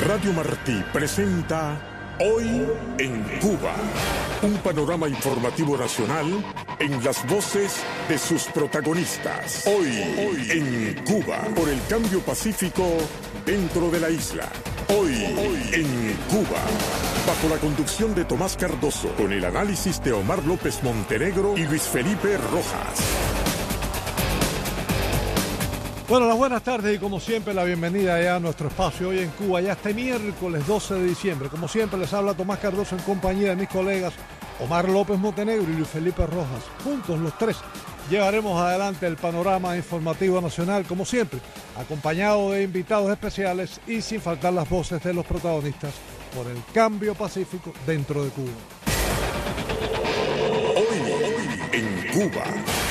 Radio Martí presenta Hoy en Cuba, un panorama informativo nacional en las voces de sus protagonistas. Hoy en Cuba, por el cambio pacífico dentro de la isla. Hoy en Cuba, bajo la conducción de Tomás Cardoso, con el análisis de Omar López Montenegro y Luis Felipe Rojas. Bueno, las buenas tardes y como siempre la bienvenida ya a nuestro espacio Hoy en Cuba, ya este miércoles 12 de diciembre. Como siempre les habla Tomás Cardoso en compañía de mis colegas Omar López Montenegro y Luis Felipe Rojas. Juntos los tres llevaremos adelante el panorama informativo nacional, como siempre, acompañado de invitados especiales y sin faltar las voces de los protagonistas por el cambio pacífico dentro de Cuba. Hoy en Cuba.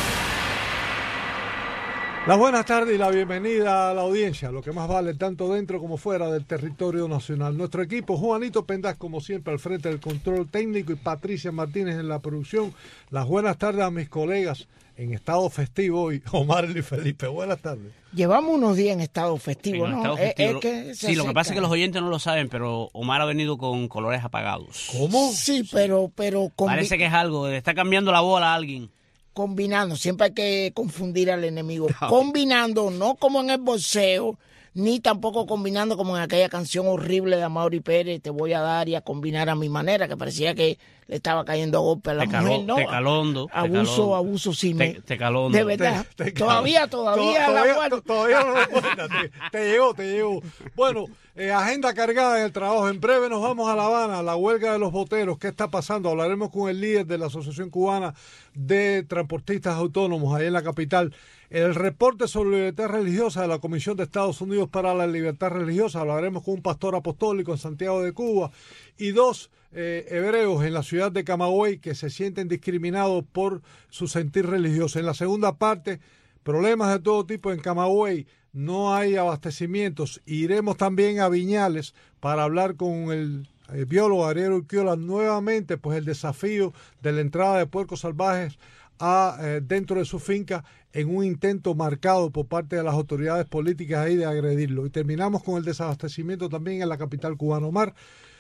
Las buenas tardes y la bienvenida a la audiencia, lo que más vale tanto dentro como fuera del territorio nacional. Nuestro equipo, Juanito Pendaz, como siempre, al frente del control técnico y Patricia Martínez en la producción. Las buenas tardes a mis colegas en estado festivo hoy, Omar y Felipe. Buenas tardes. Llevamos unos días en estado festivo, ¿no? Estado festivo. Es que sí, lo que pasa es que los oyentes no lo saben, pero Omar ha venido con colores apagados. ¿Cómo? Sí, pero Parece que es algo, le está cambiando la bola a alguien. Combinando, siempre hay que confundir al enemigo. Combinando, no como en el boxeo, ni tampoco combinando como en aquella canción horrible de Amaury Pérez, te voy a dar y a combinar a mi manera, que parecía que le estaba cayendo a golpe a la mujer, ¿no? Abuso, sí. Tecalondo. De verdad, todavía no lo cuentas. Te llegó. Bueno, agenda cargada en el trabajo. En breve nos vamos a La Habana, la huelga de los boteros. ¿Qué está pasando? Hablaremos con el líder de la Asociación Cubana de Transportistas Autónomos, ahí en la capital. El reporte sobre la libertad religiosa de la Comisión de Estados Unidos para la Libertad Religiosa. Hablaremos con un pastor apostólico en Santiago de Cuba y dos hebreos en la ciudad de Camagüey que se sienten discriminados por su sentir religioso. En la segunda parte, problemas de todo tipo en Camagüey. No hay abastecimientos. Iremos también a Viñales para hablar con el biólogo Ariel Urquiola nuevamente, pues el desafío de la entrada de puercos salvajes dentro de su finca en un intento marcado por parte de las autoridades políticas ahí de agredirlo. Y terminamos con el desabastecimiento también en la capital cubana. Omar,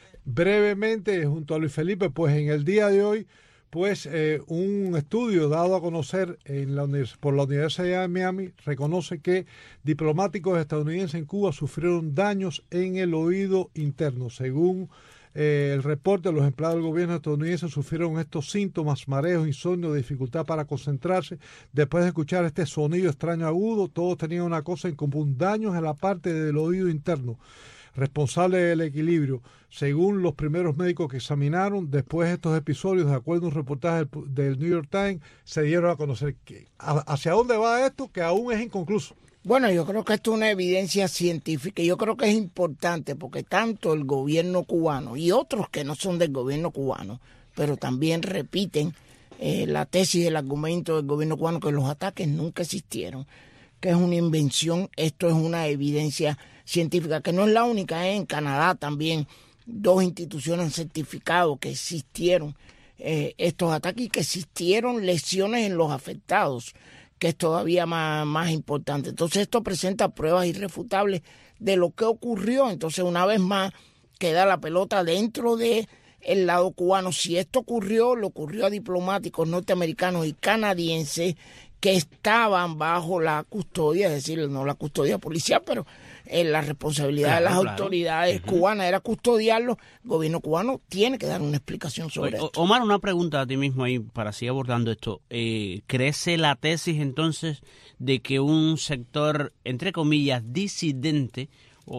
brevemente, junto a Luis Felipe, pues en el día de hoy, pues un estudio dado a conocer por la Universidad de Miami reconoce que diplomáticos estadounidenses en Cuba sufrieron daños en el oído interno. Según el reporte, los empleados del gobierno estadounidense sufrieron estos síntomas: mareos, insomnio, dificultad para concentrarse. Después de escuchar este sonido extraño agudo, todos tenían una cosa en común: daños en la parte del oído interno, responsable del equilibrio. Según los primeros médicos que examinaron, después de estos episodios, de acuerdo a un reportaje del New York Times, se dieron a conocer que hacia dónde va esto, que aún es inconcluso. Bueno, yo creo que esto es una evidencia científica y yo creo que es importante porque tanto el gobierno cubano y otros que no son del gobierno cubano, pero también repiten la tesis, el argumento del gobierno cubano que los ataques nunca existieron, que es una invención. Esto es una evidencia científica que no es la única. En Canadá también 2 instituciones han certificado que existieron estos ataques y que existieron lesiones en los afectados, que es todavía más importante. Entonces esto presenta pruebas irrefutables de lo que ocurrió. Entonces una vez más queda la pelota dentro del lado cubano. Si esto ocurrió, le ocurrió a diplomáticos norteamericanos y canadienses que estaban bajo la custodia, es decir, no la custodia policial, pero la responsabilidad de las autoridades cubanas era custodiarlos. El gobierno cubano tiene que dar una explicación sobre esto. Omar, una pregunta a ti mismo ahí para seguir abordando esto. ¿Crece la tesis entonces de que un sector, entre comillas, disidente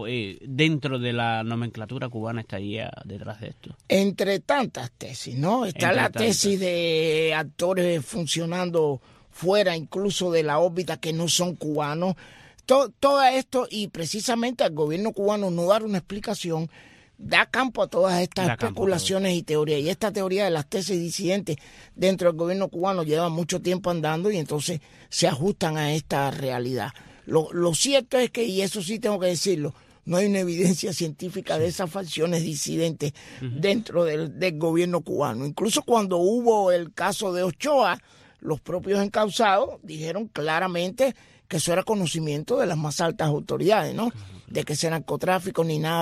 dentro de la nomenclatura cubana estaría detrás de esto? Entre tantas tesis, ¿no? Está la tesis de actores funcionando fuera incluso de la órbita que no son cubanos. Todo esto, y precisamente al gobierno cubano no dar una explicación, da campo a todas estas especulaciones y teorías. Y esta teoría de las tesis disidentes dentro del gobierno cubano lleva mucho tiempo andando y entonces se ajustan a esta realidad. Lo cierto es que, y eso sí tengo que decirlo, no hay una evidencia científica de esas facciones disidentes dentro del gobierno cubano. Incluso cuando hubo el caso de Ochoa, los propios encausados dijeron claramente que eso era conocimiento de las más altas autoridades, ¿no? De que ese narcotráfico ni nada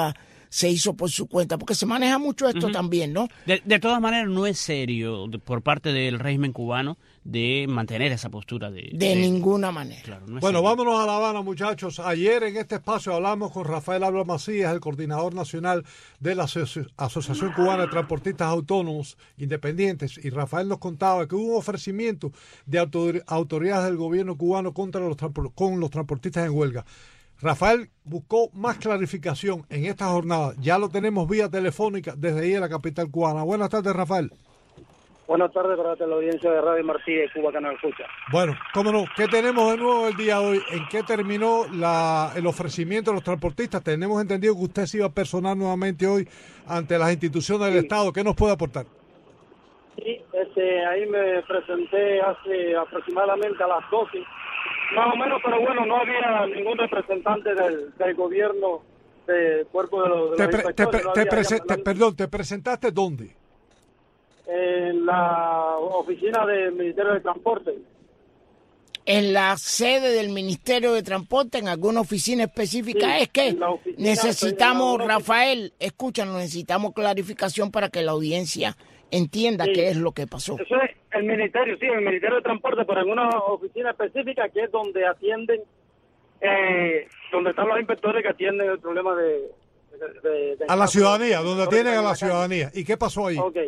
se hizo por su cuenta, porque se maneja mucho esto también, ¿no? De todas maneras, no es serio por parte del régimen cubano de mantener esa postura de ninguna manera. Claro, no es Bueno, serio. vámonos a La Habana, muchachos. Ayer en este espacio hablamos con Rafael Alba Macías, el coordinador nacional de la Asociación Cubana de Transportistas Autónomos Independientes, y Rafael nos contaba que hubo un ofrecimiento de autoridades del gobierno cubano con los transportistas en huelga. Rafael buscó más clarificación en esta jornada. Ya lo tenemos vía telefónica desde ahí en la capital cubana. Buenas tardes, Rafael. Buenas tardes para la audiencia de Radio Martí de Cuba que nos escucha. Bueno, cómo no, ¿qué tenemos de nuevo el día de hoy? ¿En qué terminó el ofrecimiento de los transportistas? Tenemos entendido que usted se iba a personar nuevamente hoy ante las instituciones del Estado. ¿Qué nos puede aportar? Sí, ahí me presenté hace aproximadamente a las 12, más o menos, pero bueno, no había ningún representante del gobierno, del cuerpo de los inspectores. Perdón, ¿te presentaste dónde? En la oficina del Ministerio de Transporte. En la sede del Ministerio de Transporte, en alguna oficina específica. Sí, es que necesitamos, en la Rafael, escúchanos, necesitamos clarificación para que la audiencia entienda qué es lo que pasó. Eso es el Ministerio, sí, el Ministerio de Transporte, pero en una oficina específica que es donde atienden, donde están los inspectores que atienden el problema de a la ciudadanía, donde atienden a la ciudadanía. ¿Y qué pasó ahí? Ok,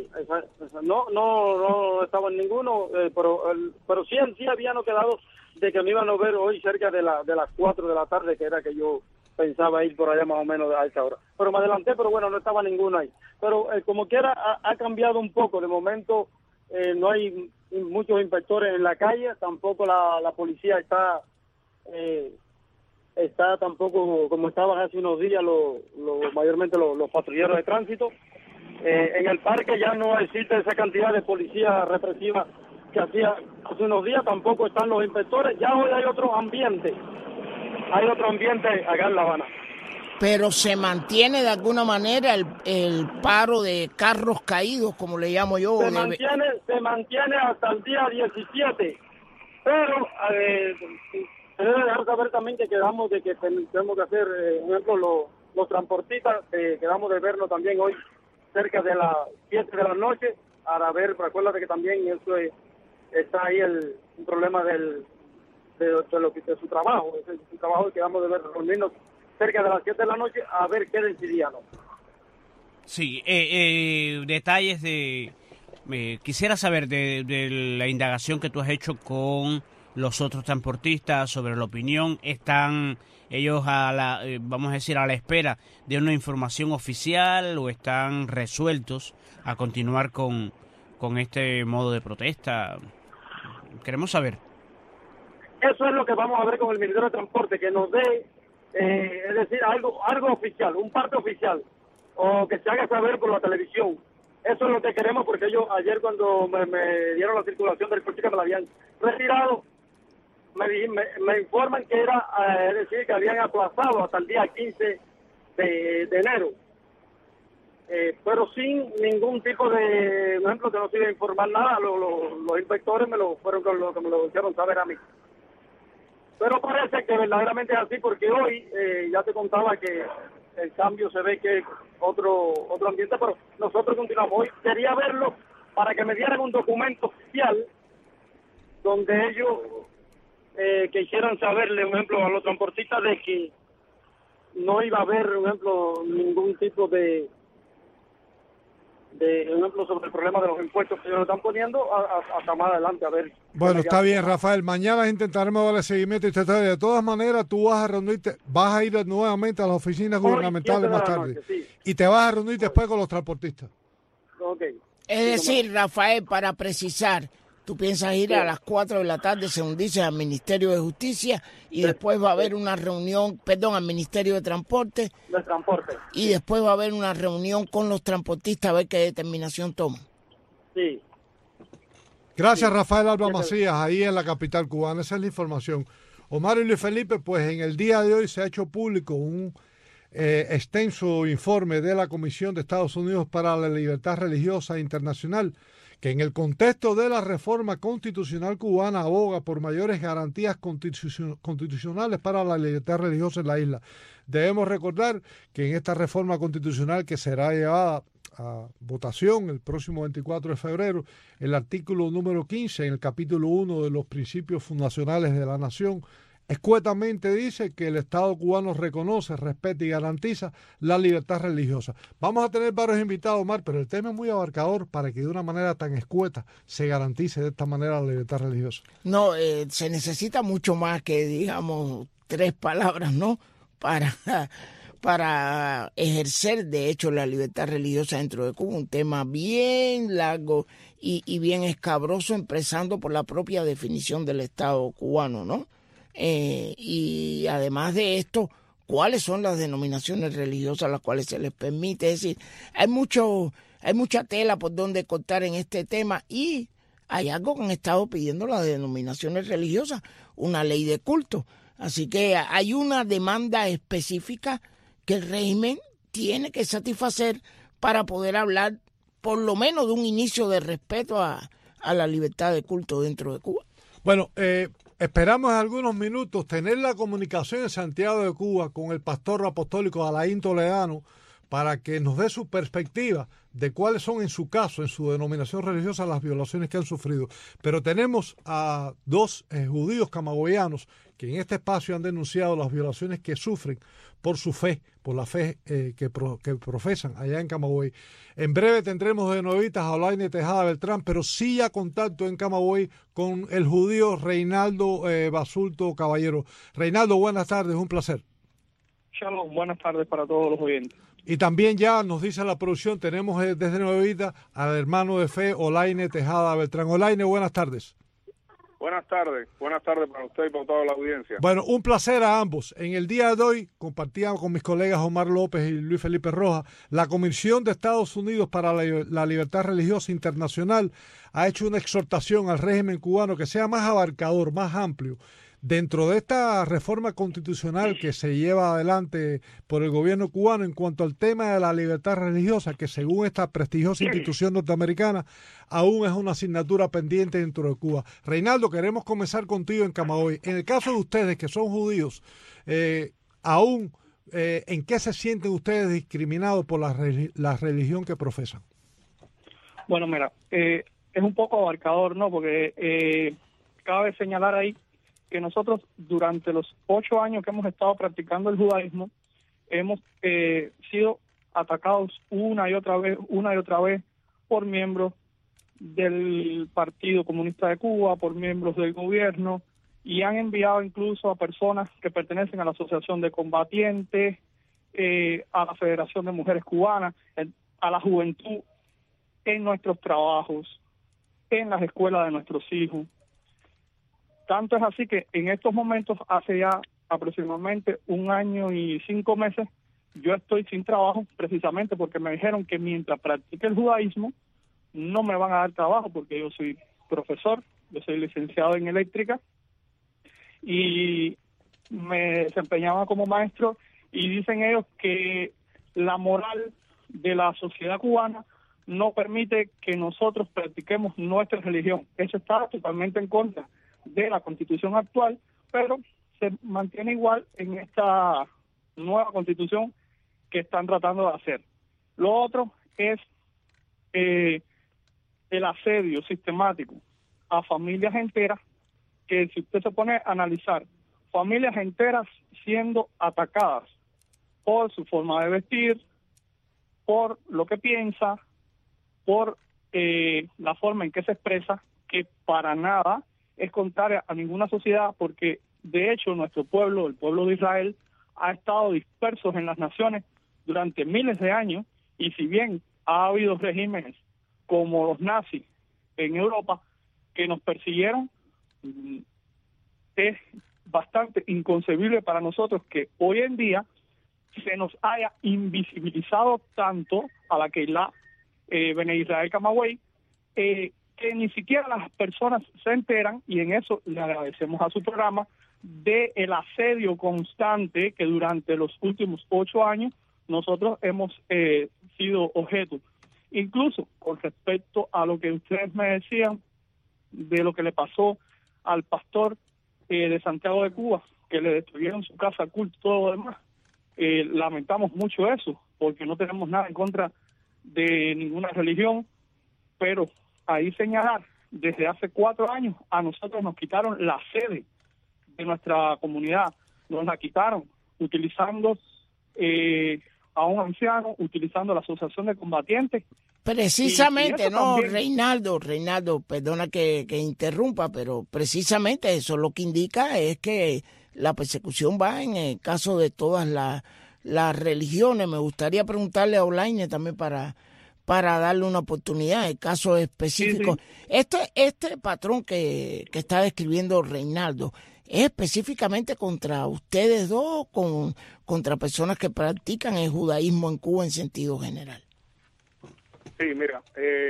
no estaba en ninguno, pero sí habían quedado de que me iban a ver hoy cerca de las 4 de la tarde, que era que yo pensaba ir por allá más o menos a esa hora. Pero me adelanté, pero bueno, no estaba ninguno ahí. Pero como quiera, ha cambiado un poco. De momento no hay muchos inspectores en la calle, tampoco la policía está tampoco como estaban hace unos días mayormente los patrulleros de tránsito. En el parque ya no existe esa cantidad de policía represiva que hacía hace unos días, tampoco están los inspectores. Ya hoy hay otro ambiente acá en La Habana. Pero se mantiene de alguna manera el paro de carros caídos, como le llamo yo. Se mantiene hasta el día 17, pero se debe dejar saber también que quedamos de que tenemos que hacer, por ejemplo, los transportistas, quedamos de vernos también hoy cerca de las 7 de la noche, para ver, recuérdate que también eso está ahí el problema de su trabajo, su trabajo, y quedamos de ver, reunirnos cerca de las 7 de la noche a ver qué decidían. Sí, detalles quisiera saber de la indagación que tú has hecho con los otros transportistas sobre la opinión. ¿Están ellos vamos a decir, a la espera de una información oficial o están resueltos a continuar con este modo de protesta? Queremos saber. Eso es lo que vamos a ver con el Ministerio de Transporte, que nos dé, es decir, algo oficial, un parte oficial, o que se haga saber por la televisión. Eso es lo que queremos, porque ellos ayer cuando me dieron la circulación del coche que me la habían retirado, me informan que era, es decir, que habían aplazado hasta el día 15 de enero. Pero sin ningún tipo de, por ejemplo, que no se iba a informar nada, los inspectores fueron los que me lo hicieron saber a mí. Pero parece que verdaderamente es así, porque hoy ya te contaba que el cambio se ve que es otro ambiente, pero nosotros continuamos. Hoy quería verlo para que me dieran un documento oficial donde ellos quisieran saberle, por ejemplo, a los transportistas de que no iba a haber, por ejemplo, ningún tipo de ejemplo sobre el problema de los impuestos que ellos están poniendo hasta más adelante, a ver. Bueno, está bien, Rafael, mañana intentaremos darle seguimiento y de todas maneras tú vas a ir nuevamente a las oficinas gubernamentales más tarde, noche, sí. Y te vas a reunir después con los transportistas. Okay. Es decir, Rafael, para precisar, tú piensas ir a las 4 de la tarde, según dices, al Ministerio de Justicia, y después va a haber una reunión, al Ministerio de Transporte. De Transporte. Y después va a haber una reunión con los transportistas a ver qué determinación toman. Sí. Gracias, Rafael Alba Macías, ahí en la capital cubana. Esa es la información. Omar y Luis Felipe, pues en el día de hoy se ha hecho público un extenso informe de la Comisión de Estados Unidos para la Libertad Religiosa Internacional, que en el contexto de la reforma constitucional cubana aboga por mayores garantías constitucionales para la libertad religiosa en la isla. Debemos recordar que en esta reforma constitucional que será llevada a votación el próximo 24 de febrero, el artículo número 15 en el capítulo 1 de los principios fundacionales de la nación escuetamente dice que el Estado cubano reconoce, respeta y garantiza la libertad religiosa. Vamos a tener varios invitados, Omar, pero el tema es muy abarcador para que de una manera tan escueta se garantice de esta manera la libertad religiosa. No, se necesita mucho más que, digamos, 3 palabras, ¿no? Para ejercer, de hecho, la libertad religiosa dentro de Cuba. Un tema bien largo y bien escabroso, empezando por la propia definición del Estado cubano, ¿no? Y además de esto, ¿cuáles son las denominaciones religiosas a las cuales se les permite? Es decir, hay mucha tela por donde cortar en este tema, y hay algo que han estado pidiendo las denominaciones religiosas, una ley de culto. Así que hay una demanda específica que el régimen tiene que satisfacer para poder hablar por lo menos de un inicio de respeto a la libertad de culto dentro de Cuba. Bueno, esperamos en algunos minutos tener la comunicación en Santiago de Cuba con el pastor apostólico Alain Toledano para que nos dé su perspectiva de cuáles son en su caso, en su denominación religiosa, las violaciones que han sufrido. Pero tenemos a 2 judíos camagüeyanos que en este espacio han denunciado las violaciones que sufren por su fe, por la fe que profesan allá en Camagüey. En breve tendremos de nuevitas a Olaine Tejada Beltrán, pero sí ya contacto en Camagüey con el judío Reinaldo Basulto Caballero. Reinaldo, buenas tardes, un placer. Shalom, buenas tardes para todos los oyentes. Y también ya nos dice la producción, tenemos desde Nuevita al hermano de fe Olaine Tejada Beltrán. Olaine, buenas tardes. Buenas tardes para usted y para toda la audiencia. Bueno, un placer a ambos. En el día de hoy compartía con mis colegas Omar López y Luis Felipe Rojas, la Comisión de Estados Unidos para la Libertad Religiosa Internacional ha hecho una exhortación al régimen cubano que sea más abarcador, más amplio. Dentro de esta reforma constitucional que se lleva adelante por el gobierno cubano en cuanto al tema de la libertad religiosa, que según esta prestigiosa institución norteamericana, aún es una asignatura pendiente dentro de Cuba. Reinaldo, queremos comenzar contigo en Camagüey. En el caso de ustedes, que son judíos, aún, ¿en qué se sienten ustedes discriminados por la religión que profesan? Bueno, mira, es un poco abarcador, ¿no? Porque cabe señalar ahí que nosotros durante los 8 años que hemos estado practicando el judaísmo hemos sido atacados una y otra vez por miembros del Partido Comunista de Cuba, por miembros del gobierno, y han enviado incluso a personas que pertenecen a la Asociación de Combatientes, a la Federación de Mujeres Cubanas, a la juventud, en nuestros trabajos, en las escuelas de nuestros hijos. Tanto es así que en estos momentos, hace ya aproximadamente 1 año y 5 meses, yo estoy sin trabajo precisamente porque me dijeron que mientras practique el judaísmo no me van a dar trabajo, porque yo soy profesor, yo soy licenciado en eléctrica y me desempeñaba como maestro, y dicen ellos que la moral de la sociedad cubana no permite que nosotros practiquemos nuestra religión. Eso está totalmente en contra de la Constitución actual, pero se mantiene igual en esta nueva Constitución que están tratando de hacer. Lo otro es el asedio sistemático a familias enteras, que si usted se pone a analizar, familias enteras siendo atacadas por su forma de vestir, por lo que piensa, por la forma en que se expresa, que para nada es contraria a ninguna sociedad, porque de hecho nuestro pueblo, el pueblo de Israel, ha estado dispersos en las naciones durante miles de años, y si bien ha habido regímenes como los nazis en Europa que nos persiguieron, es bastante inconcebible para nosotros que hoy en día se nos haya invisibilizado tanto a la Keilah Bene Israel Camagüey, que ni siquiera las personas se enteran, y en eso le agradecemos a su programa, de el asedio constante que durante los últimos 8 años nosotros hemos sido objeto. Incluso con respecto a lo que ustedes me decían de lo que le pasó al pastor de Santiago de Cuba, que le destruyeron su casa, culto y todo lo demás. Lamentamos mucho eso, porque no tenemos nada en contra de ninguna religión, pero ahí señalar, desde hace 4 años a nosotros nos quitaron la sede de nuestra comunidad, nos la quitaron utilizando a un anciano, utilizando la asociación de combatientes. Precisamente, y no, también. Reinaldo, perdona que interrumpa, pero precisamente eso lo que indica es que la persecución va en el caso de todas las religiones. Me gustaría preguntarle a Olaine también para darle una oportunidad, el caso específico. Sí. Este patrón que está describiendo Reinaldo, ¿es específicamente contra ustedes dos o contra personas que practican el judaísmo en Cuba en sentido general? Sí, mira,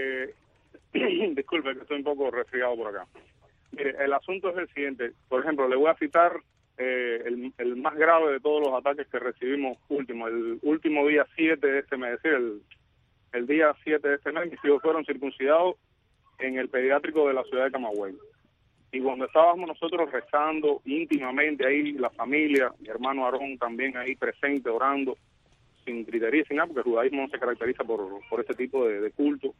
disculpe que estoy un poco resfriado por acá. Mire, el asunto es el siguiente. Por ejemplo, le voy a citar el más grave de todos los ataques que recibimos el último día 7 de este mes, es decir, el día 7 de este mes, mis hijos fueron circuncidados en el pediátrico de la ciudad de Camagüey. Y cuando estábamos nosotros rezando íntimamente ahí, la familia, mi hermano Aarón también ahí presente, orando, sin gritería, sin nada, porque el judaísmo no se caracteriza por este tipo de culto,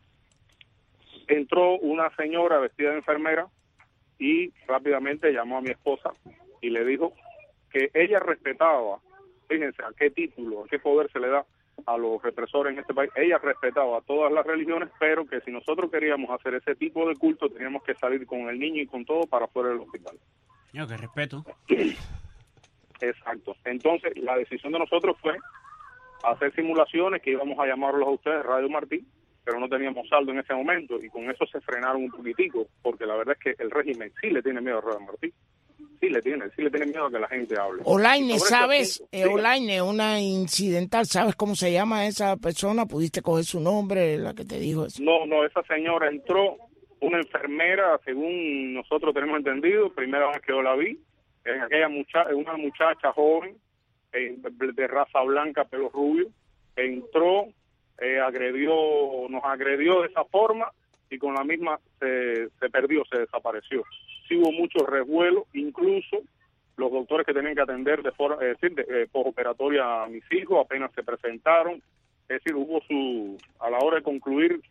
entró una señora vestida de enfermera y rápidamente llamó a mi esposa y le dijo que ella respetaba, fíjense a qué título, a qué poder se le da a los represores en este país, ella respetaba a todas las religiones, pero que si nosotros queríamos hacer ese tipo de culto teníamos que salir con el niño y con todo para fuera del hospital. Yo que respeto. Exacto. Entonces la decisión de nosotros fue hacer simulaciones que íbamos a llamarlos a ustedes Radio Martí, pero no teníamos saldo en ese momento y con eso se frenaron un poquitico, porque la verdad es que el régimen sí le tiene miedo a Radio Martí. Sí le tiene miedo a que la gente hable. Olaine, ¿sabes? Asunto, Olaine, una incidental, ¿sabes cómo se llama esa persona? ¿Pudiste coger su nombre, la que te dijo eso? No, esa señora entró, una enfermera, según nosotros tenemos entendido, primera vez que yo la vi, una muchacha joven, de raza blanca, pelo rubio, entró, nos agredió de esa forma y con la misma se perdió, se desapareció. Sí hubo mucho revuelo, incluso los doctores que tenían que atender de forma, postoperatoria a mis hijos apenas se presentaron, es decir, hubo a la hora de concluir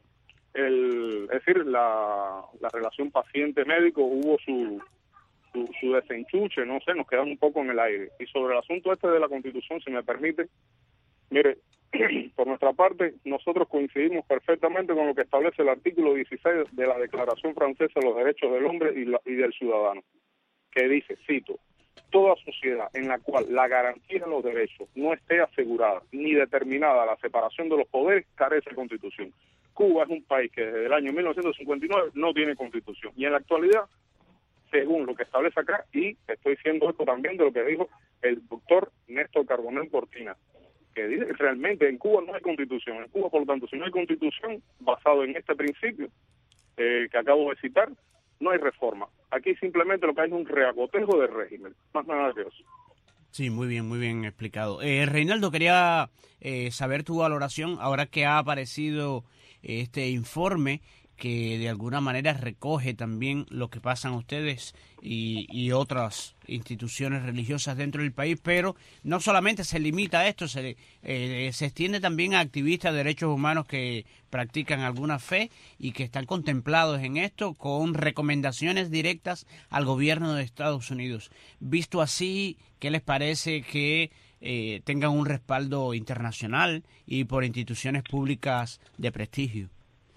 la relación paciente-médico, hubo su desenchuche, no sé, nos quedamos un poco en el aire. Y sobre el asunto de la Constitución, si me permite, mire, por nuestra parte, nosotros coincidimos perfectamente con lo que establece el artículo 16 de la Declaración Francesa de los Derechos del Hombre y del Ciudadano, que dice, cito, toda sociedad en la cual la garantía de los derechos no esté asegurada ni determinada la separación de los poderes carece de Constitución. Cuba es un país que desde el año 1959 no tiene Constitución y en la actualidad, según lo que establece acá, y estoy diciendo esto también de lo que dijo el doctor Néstor Carbonell Cortina, que dice que realmente en Cuba no hay Constitución. En Cuba, por lo tanto, si no hay Constitución, basado en este principio que acabo de citar, no hay reforma. Aquí simplemente lo que hay es un reacotejo del régimen, más nada que eso. Sí, muy bien explicado. Reinaldo, quería saber tu valoración ahora que ha aparecido este informe que de alguna manera recoge también lo que pasan ustedes y otras instituciones religiosas dentro del país, pero no solamente se limita a esto, se extiende también a activistas de derechos humanos que practican alguna fe y que están contemplados en esto con recomendaciones directas al gobierno de Estados Unidos. Visto así, ¿qué les parece que tengan un respaldo internacional y por instituciones públicas de prestigio?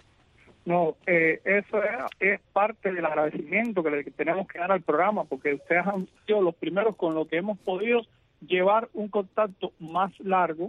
No, eso es parte del agradecimiento que le tenemos que dar al programa, porque ustedes han sido los primeros con los que hemos podido llevar un contacto más largo.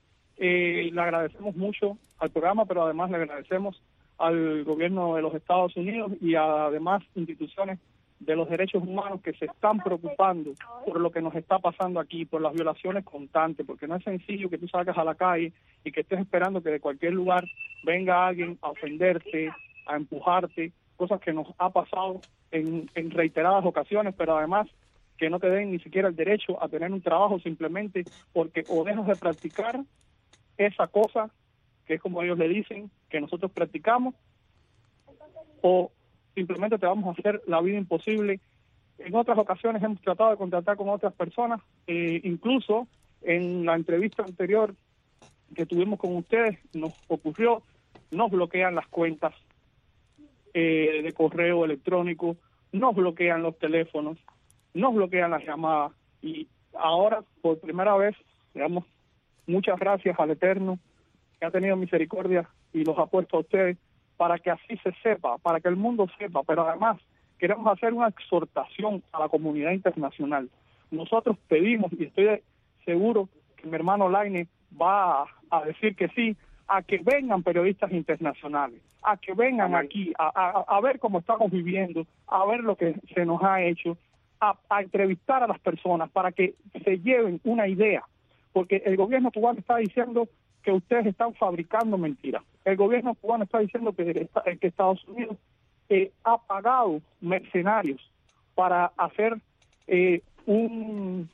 Le agradecemos mucho al programa, pero además le agradecemos al gobierno de los Estados Unidos y además instituciones de los derechos humanos que se están preocupando por lo que nos está pasando aquí, por las violaciones constantes, porque no es sencillo que tú salgas a la calle y que estés esperando que de cualquier lugar venga alguien a ofenderte, a empujarte, cosas que nos ha pasado en reiteradas ocasiones, pero además que no te den ni siquiera el derecho a tener un trabajo simplemente porque o dejas de practicar esa cosa, que es como ellos le dicen, que nosotros practicamos, o simplemente te vamos a hacer la vida imposible. En otras ocasiones hemos tratado de contactar con otras personas, incluso en la entrevista anterior que tuvimos con ustedes nos ocurrió, nos bloquean las cuentas de correo electrónico, nos bloquean los teléfonos, nos bloquean las llamadas, y ahora por primera vez le damos muchas gracias al Eterno que ha tenido misericordia y los ha puesto a ustedes para que así se sepa, para que el mundo sepa, pero además queremos hacer una exhortación a la comunidad internacional. Nosotros pedimos, y estoy seguro que mi hermano Laine va a decir que sí, a que vengan periodistas internacionales, a que vengan aquí, a ver cómo estamos viviendo, a ver lo que se nos ha hecho, a entrevistar a las personas para que se lleven una idea, porque el gobierno cubano está diciendo que ustedes están fabricando mentiras. El gobierno cubano está diciendo que Estados Unidos ha pagado mercenarios para hacer un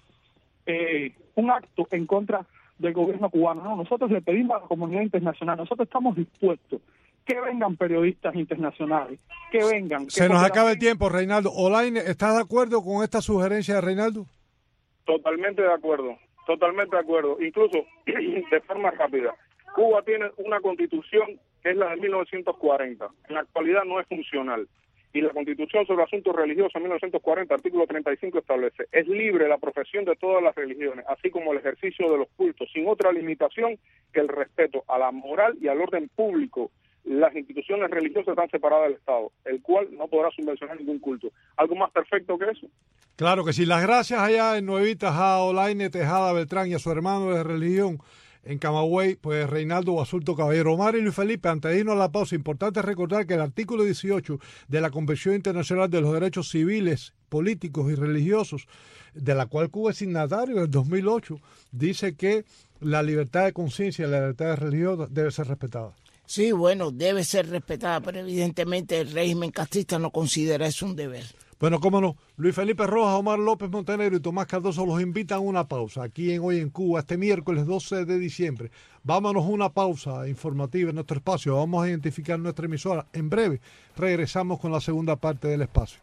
acto en contra del gobierno cubano. No, nosotros le pedimos a la comunidad internacional, nosotros estamos dispuestos que vengan periodistas internacionales, que vengan. Se nos acaba el tiempo, Reinaldo. Olaine, ¿estás de acuerdo con esta sugerencia de Reinaldo? Totalmente de acuerdo. Totalmente de acuerdo. Incluso, de forma rápida, Cuba tiene una constitución que es la de 1940. En la actualidad no es funcional. Y la Constitución sobre Asuntos Religiosos en 1940, artículo 35, establece: es libre la profesión de todas las religiones, así como el ejercicio de los cultos, sin otra limitación que el respeto a la moral y al orden público. Las instituciones religiosas están separadas del Estado, el cual no podrá subvencionar ningún culto. ¿Algo más perfecto que eso? Claro que sí. Las gracias allá en Nuevitas a Olaine Tejada Beltrán y a su hermano de religión en Camagüey, pues Reinaldo Basulto Caballero. Omar y Luis Felipe, antes de irnos a la pausa, importante recordar que el artículo 18 de la Convención Internacional de los Derechos Civiles, Políticos y Religiosos, de la cual Cuba es signatario en el 2008, dice que la libertad de conciencia y la libertad de religión debe ser respetada. Sí, bueno, debe ser respetada, pero evidentemente el régimen castrista no considera eso un deber. Bueno, cómo no. Luis Felipe Rojas, Omar López Montenegro y Tomás Cardoso los invitan a una pausa aquí en Hoy en Cuba, este miércoles 12 de diciembre. Vámonos a una pausa informativa en nuestro espacio. Vamos a identificar nuestra emisora. En breve regresamos con la segunda parte del espacio.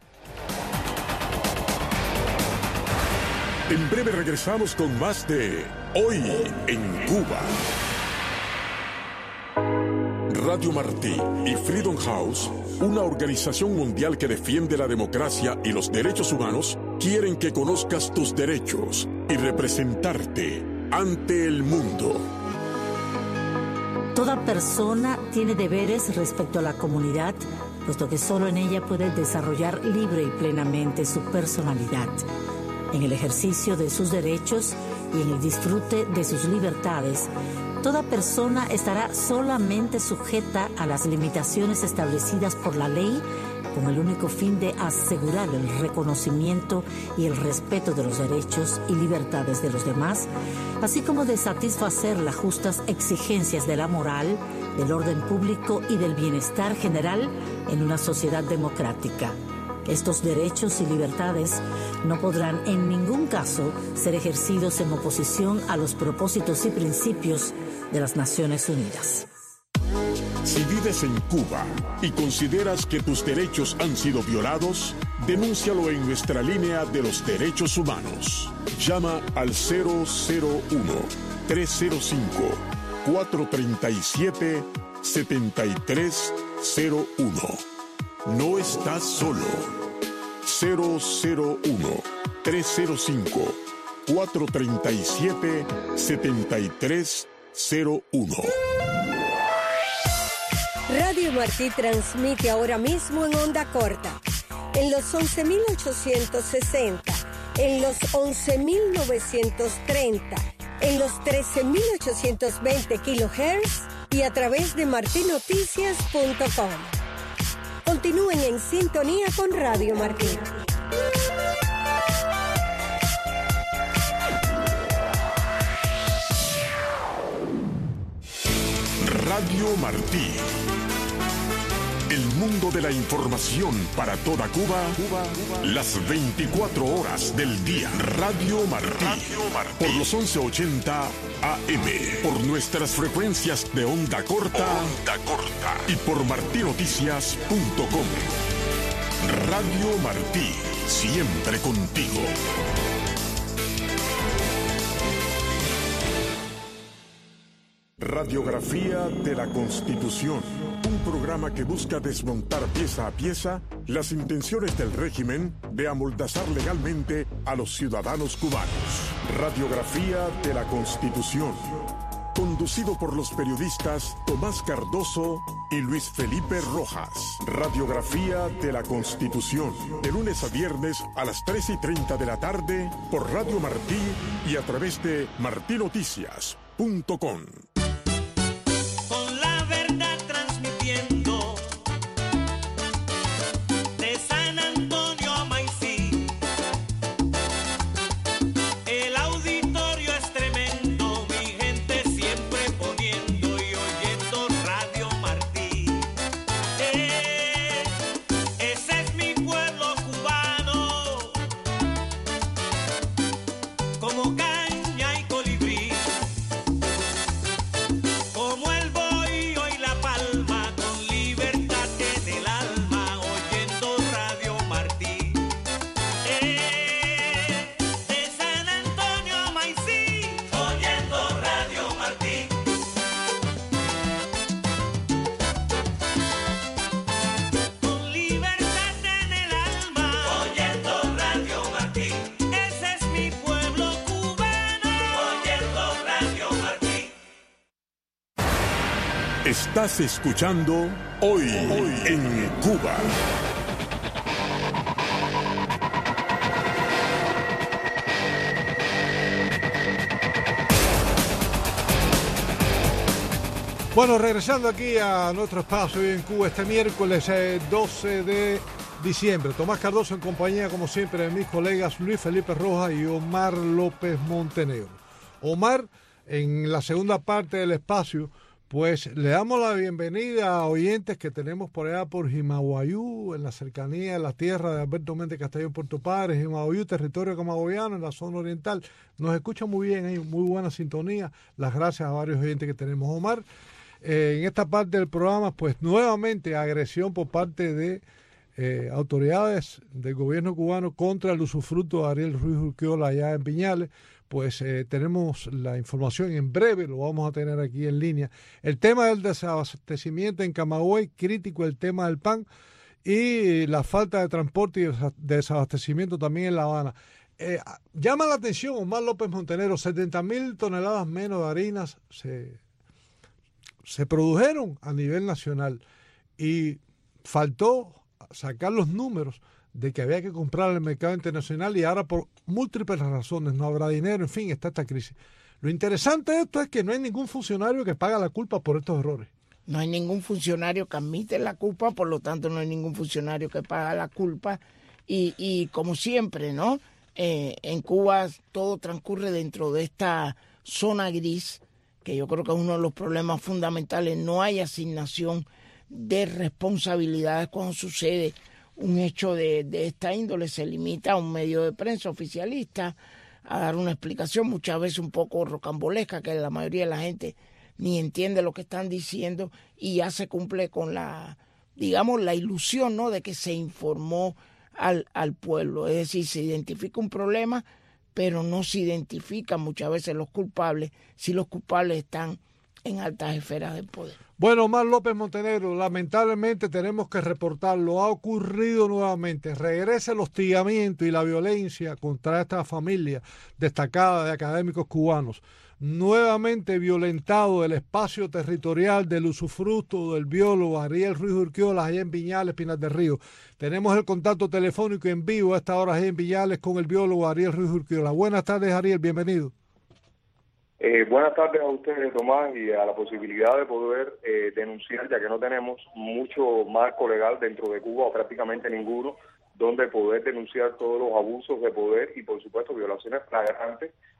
En breve regresamos con más de Hoy en Cuba. Radio Martí y Freedom House, una organización mundial que defiende la democracia y los derechos humanos, quieren que conozcas tus derechos y representarte ante el mundo. Toda persona tiene deberes respecto a la comunidad, puesto que solo en ella puede desarrollar libre y plenamente su personalidad. En el ejercicio de sus derechos y en el disfrute de sus libertades, toda persona estará solamente sujeta a las limitaciones establecidas por la ley, con el único fin de asegurar el reconocimiento y el respeto de los derechos y libertades de los demás, así como de satisfacer las justas exigencias de la moral, del orden público y del bienestar general en una sociedad democrática. Estos derechos y libertades no podrán en ningún caso ser ejercidos en oposición a los propósitos y principios de las Naciones Unidas. Si vives en Cuba y consideras que tus derechos han sido violados, denúncialo en nuestra línea de los derechos humanos. Llama al 001-305-437-7301. No estás solo. 001-305-437-7301. Radio Martí transmite ahora mismo en onda corta, en los 11.860, en los 11.930, en los 13.820 kHz y a través de martinoticias.com. Continúen en sintonía con Radio Martí. Radio Martí. El mundo de la información para toda Cuba, las 24 horas del día. Radio Martí. Por los 1180 AM. Por nuestras frecuencias de onda corta. Y por martinoticias.com. Radio Martí. Siempre contigo. Radiografía de la Constitución, un programa que busca desmontar pieza a pieza las intenciones del régimen de amoldazar legalmente a los ciudadanos cubanos. Radiografía de la Constitución, conducido por los periodistas Tomás Cardoso y Luis Felipe Rojas. Radiografía de la Constitución, de lunes a viernes a las 3:30 de la tarde por Radio Martí y a través de martinoticias.com. Estás escuchando Hoy en Cuba. Bueno, regresando aquí a nuestro espacio Hoy en Cuba este miércoles 12 de diciembre. Tomás Cardoso en compañía, como siempre, de mis colegas Luis Felipe Rojas y Omar López Montenegro. Omar, en la segunda parte del espacio, pues le damos la bienvenida a oyentes que tenemos por allá por Jimaguayú, en la cercanía de la tierra de Alberto Méndez Castellón, Puerto Padre, Jimaguayú, territorio camagüeyano, en la zona oriental. Nos escuchan muy bien, hay muy buena sintonía. Las gracias a varios oyentes que tenemos, Omar. En esta parte del programa, pues nuevamente agresión por parte de autoridades del gobierno cubano contra el usufructo de Ariel Ruiz Urquiola allá en Piñales. Pues tenemos la información en breve, lo vamos a tener aquí en línea. El tema del desabastecimiento en Camagüey, crítico el tema del pan y la falta de transporte y desabastecimiento también en La Habana. Llama la atención, Omar López Montenegro, 70,000 toneladas menos de harinas se produjeron a nivel nacional y faltó sacar los números de que había que comprar en el mercado internacional y ahora por múltiples razones no habrá dinero, en fin, está esta crisis. Lo interesante de esto es que no hay ningún funcionario que paga la culpa por estos errores. No hay ningún funcionario que admite la culpa, por lo tanto no hay ningún funcionario que paga la culpa y como siempre, ¿no? En Cuba todo transcurre dentro de esta zona gris, que yo creo que es uno de los problemas fundamentales. No hay asignación de responsabilidades cuando sucede un hecho de esta índole. Se limita a un medio de prensa oficialista a dar una explicación, muchas veces un poco rocambolesca, que la mayoría de la gente ni entiende lo que están diciendo y ya se cumple con la ilusión, ¿no?, de que se informó al pueblo. Es decir, se identifica un problema, pero no se identifican muchas veces los culpables, si los culpables están en altas esferas del poder. Bueno, Omar López Montenegro, lamentablemente tenemos que reportarlo, ha ocurrido nuevamente, regresa el hostigamiento y la violencia contra esta familia destacada de académicos cubanos, nuevamente violentado el espacio territorial del usufructo del biólogo Ariel Ruiz Urquiola allá en Piñales, Pinar del Río. Tenemos el contacto telefónico en vivo a esta hora allá en Piñales con el biólogo Ariel Ruiz Urquiola. Buenas tardes, Ariel, bienvenido. Buenas tardes a ustedes, Tomás, y a la posibilidad de poder denunciar, ya que no tenemos mucho marco legal dentro de Cuba, o prácticamente ninguno, donde poder denunciar todos los abusos de poder y, por supuesto, violaciones flagrantes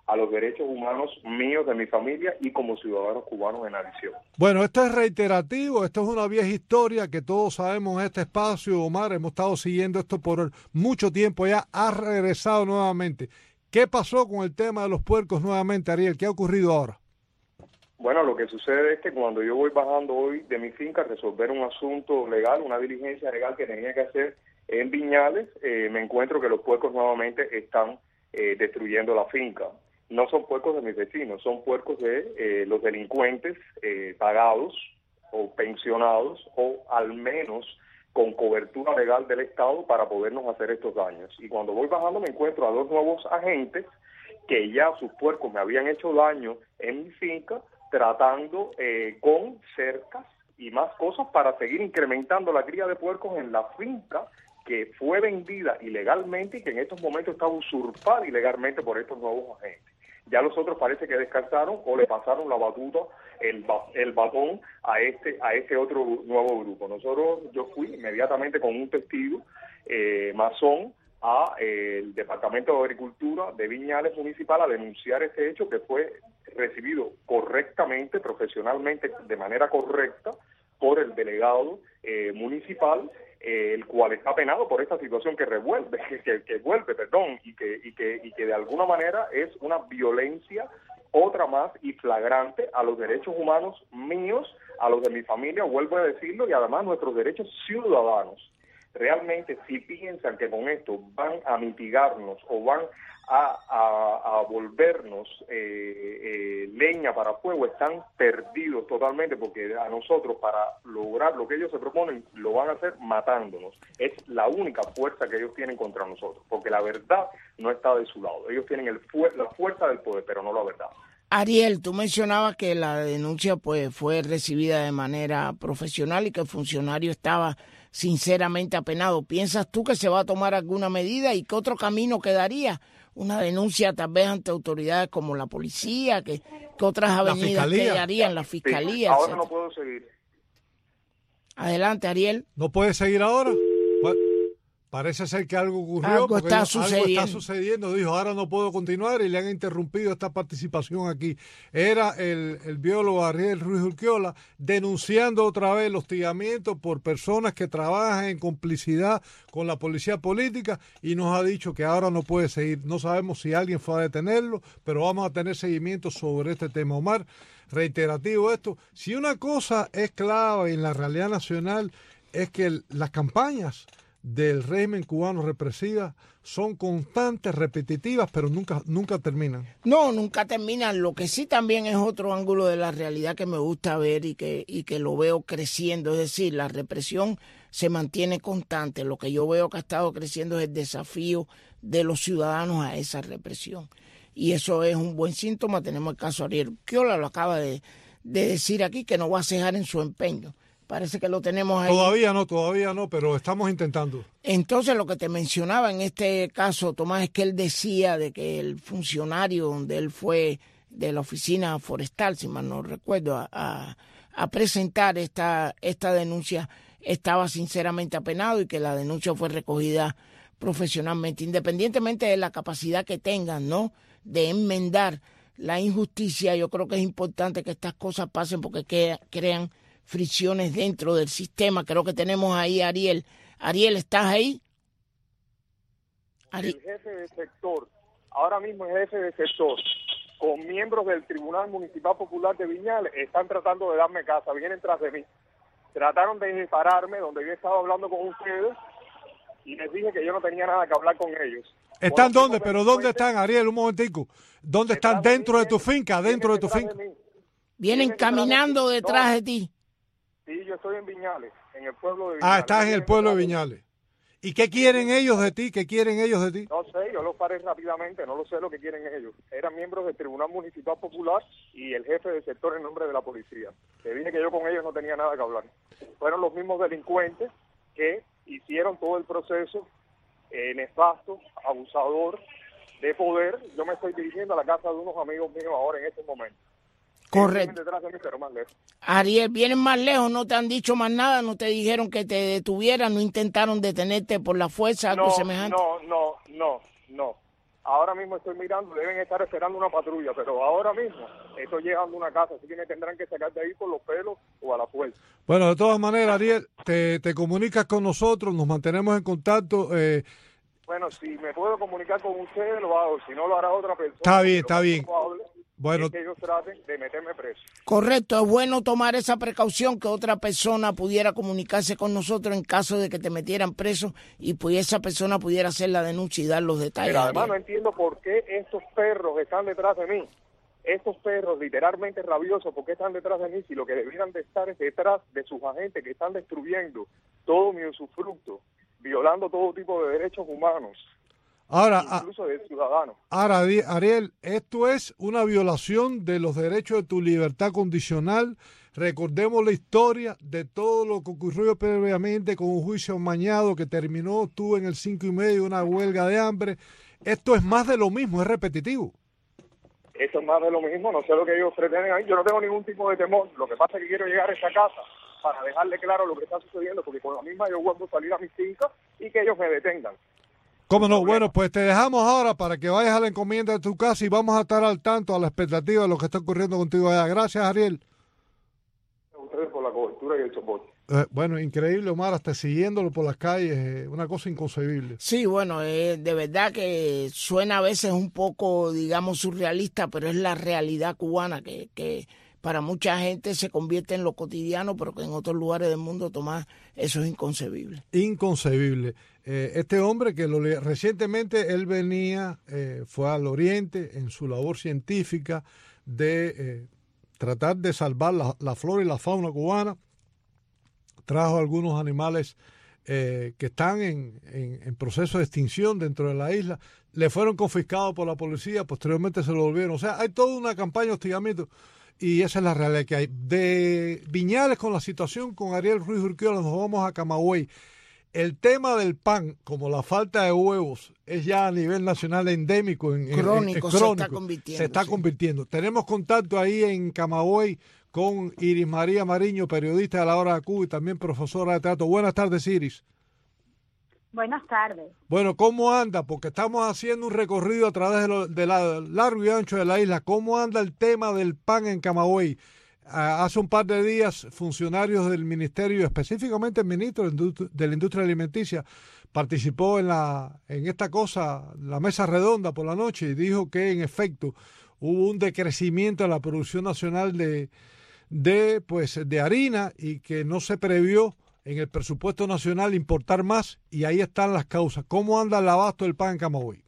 a los derechos humanos míos, de mi familia y como ciudadanos cubanos en adición. Bueno, esto es reiterativo, esto es una vieja historia que todos sabemos en este espacio, Omar, hemos estado siguiendo esto por mucho tiempo, ya ha regresado nuevamente. ¿Qué pasó con el tema de los puercos nuevamente, Ariel? ¿Qué ha ocurrido ahora? Bueno, lo que sucede es que cuando yo voy bajando hoy de mi finca a resolver un asunto legal, una diligencia legal que tenía que hacer en Viñales, me encuentro que los puercos nuevamente están destruyendo la finca. No son puercos de mis vecinos, son puercos de los delincuentes pagados o pensionados o al menos con cobertura legal del Estado para podernos hacer estos daños. Y cuando voy bajando me encuentro a 2 nuevos agentes que ya sus puercos me habían hecho daño en mi finca, tratando con cercas y más cosas para seguir incrementando la cría de puercos en la finca que fue vendida ilegalmente y que en estos momentos está usurpada ilegalmente por estos nuevos agentes. Ya los otros parece que descansaron o le pasaron la batuta, el batón a este otro nuevo grupo. Yo fui inmediatamente con un testigo masón a el Departamento de Agricultura de Viñales Municipal a denunciar este hecho que fue recibido correctamente, profesionalmente, de manera correcta por el delegado municipal, el cual está penado por esta situación que vuelve, y que de alguna manera es una violencia, otra más y flagrante a los derechos humanos míos, a los de mi familia, vuelvo a decirlo, y además nuestros derechos ciudadanos. Realmente, si piensan que con esto van a mitigarnos o van a volvernos leña para fuego, están perdidos totalmente, porque a nosotros, para lograr lo que ellos se proponen, lo van a hacer matándonos. Es la única fuerza que ellos tienen contra nosotros, porque la verdad no está de su lado. Ellos tienen la fuerza del poder, pero no la verdad. Ariel, tú mencionabas que la denuncia pues fue recibida de manera profesional y que el funcionario estaba sinceramente apenado. ¿Piensas tú que se va a tomar alguna medida y qué otro camino quedaría? Una denuncia tal vez ante autoridades como la policía, que otras avenidas quedarían, la fiscalía. Sí, ahora no puedo seguir. Adelante, Ariel. ¿No puede seguir ahora? Pues, parece ser que algo ocurrió. Algo está sucediendo. Dijo, ahora no puedo continuar y le han interrumpido esta participación aquí. Era el biólogo Ariel Ruiz Urquiola denunciando otra vez el hostigamiento por personas que trabajan en complicidad con la policía política y nos ha dicho que ahora no puede seguir. No sabemos si alguien fue a detenerlo, pero vamos a tener seguimiento sobre este tema. Omar, reiterativo esto. Si una cosa es clave en la realidad nacional es que las campañas del régimen cubano represiva son constantes, repetitivas, pero nunca terminan. No, nunca terminan. Lo que sí también es otro ángulo de la realidad que me gusta ver y que lo veo creciendo. Es decir, la represión se mantiene constante. Lo que yo veo que ha estado creciendo es el desafío de los ciudadanos a esa represión. Y eso es un buen síntoma. Tenemos el caso Ariel Urquiola, lo acaba de decir aquí, que no va a cejar en su empeño. Parece que lo tenemos ahí. Todavía no, pero estamos intentando. Entonces, lo que te mencionaba en este caso, Tomás, es que él decía de que el funcionario donde él fue de la oficina forestal, si mal no recuerdo, a presentar esta denuncia, estaba sinceramente apenado y que la denuncia fue recogida profesionalmente, independientemente de la capacidad que tengan, ¿no?, de enmendar la injusticia. Yo creo que es importante que estas cosas pasen porque crean fricciones dentro del sistema. Creo que tenemos ahí a Ariel. Ariel, ¿estás ahí? El jefe de sector, ahora mismo el jefe de sector, con miembros del Tribunal Municipal Popular de Viñales, están tratando de darme casa, vienen tras de mí. Trataron de pararme donde yo estaba hablando con ustedes y les dije que yo no tenía nada que hablar con ellos. ¿Están dónde? ¿Pero dónde están, Ariel? Un momentico. ¿Dónde están? ¿Dentro de tu finca? ¿Dentro de tu finca? Vienen caminando detrás de ti. Sí, yo estoy en Viñales, en el pueblo de Viñales. Estás en el pueblo de Viñales. ¿Y qué quieren ellos de ti? ¿Qué quieren ellos de ti? No sé, yo los paré rápidamente, no lo sé lo que quieren ellos. Eran miembros del Tribunal Municipal Popular y el jefe del sector en nombre de la policía. Le dije que yo con ellos no tenía nada que hablar. Fueron los mismos delincuentes que hicieron todo el proceso nefasto, abusador de poder. Yo me estoy dirigiendo a la casa de unos amigos míos ahora en este momento. Correcto. Detrás de mí, pero más lejos. Ariel, vienen más lejos, no te han dicho más nada, no te dijeron que te detuvieran, no intentaron detenerte por la fuerza, algo semejante. No. ahora mismo estoy mirando, deben estar esperando una patrulla, pero ahora mismo estoy llegando a una casa, así que me tendrán que sacar de ahí por los pelos o a la fuerza. Bueno, de todas maneras, Ariel, te comunicas con nosotros, nos mantenemos en contacto. Bueno, si me puedo comunicar con ustedes, lo hago, si no lo hará otra persona. Está bien, está bien. Bueno, es que ellos traten de meterme preso. Correcto, es bueno tomar esa precaución que otra persona pudiera comunicarse con nosotros en caso de que te metieran preso y pues esa persona pudiera hacer la denuncia y dar los detalles. Pero además no entiendo por qué estos perros están detrás de mí. Estos perros literalmente rabiosos, ¿por qué están detrás de mí? Si lo que debieran de estar es detrás de sus agentes que están destruyendo todo mi usufructo, violando todo tipo de derechos humanos. Ahora, incluso de ciudadanos. Ahora, Ariel, esto es una violación de los derechos de tu libertad condicional. Recordemos la historia de todo lo que ocurrió previamente con un juicio amañado que terminó tú en el 5:30, una huelga de hambre. Esto es más de lo mismo, es repetitivo. Eso es más de lo mismo, no sé lo que ellos pretenden ahí. Yo no tengo ningún tipo de temor. Lo que pasa es que quiero llegar a esta casa para dejarle claro lo que está sucediendo, porque con la misma yo vuelvo a salir a mi finca y que ellos me detengan. ¿Cómo no? Bueno, pues te dejamos ahora para que vayas a la encomienda de tu casa y vamos a estar al tanto, a la expectativa de lo que está ocurriendo contigo allá. Gracias, Ariel. A ustedes por la cobertura y el soporte. Bueno, increíble, Omar, hasta siguiéndolo por las calles, una cosa inconcebible. Sí, bueno, de verdad que suena a veces un poco, digamos, surrealista, pero es la realidad cubana que para mucha gente se convierte en lo cotidiano, pero que en otros lugares del mundo, Tomás, eso es inconcebible. Inconcebible. Este hombre que recientemente él venía, fue al Oriente en su labor científica de tratar de salvar la flora y la fauna cubana. Trajo algunos animales que están en proceso de extinción dentro de la isla. Le fueron confiscados por la policía, posteriormente se lo volvieron. O sea, hay toda una campaña de hostigamiento. Y esa es la realidad que hay. De Viñales con la situación con Ariel Ruiz Urquiola nos vamos a Camagüey. El tema del pan, como la falta de huevos, es ya a nivel nacional endémico. Crónico. Se está convirtiendo. Tenemos contacto ahí en Camagüey con Iris María Mariño, periodista de La Hora de Cuba y también profesora de teatro. Buenas tardes, Iris. Buenas tardes. Bueno, ¿cómo anda? Porque estamos haciendo un recorrido a través de la largo y ancho de la isla. ¿Cómo anda el tema del pan en Camagüey? Hace un par de días, funcionarios del ministerio, específicamente el ministro de la Industria Alimenticia, participó en esta cosa, la mesa redonda por la noche, y dijo que en efecto hubo un decrecimiento en la producción nacional de harina y que no se previó en el presupuesto nacional importar más, y ahí están las causas. ¿Cómo anda el abasto del pan en Camagüey?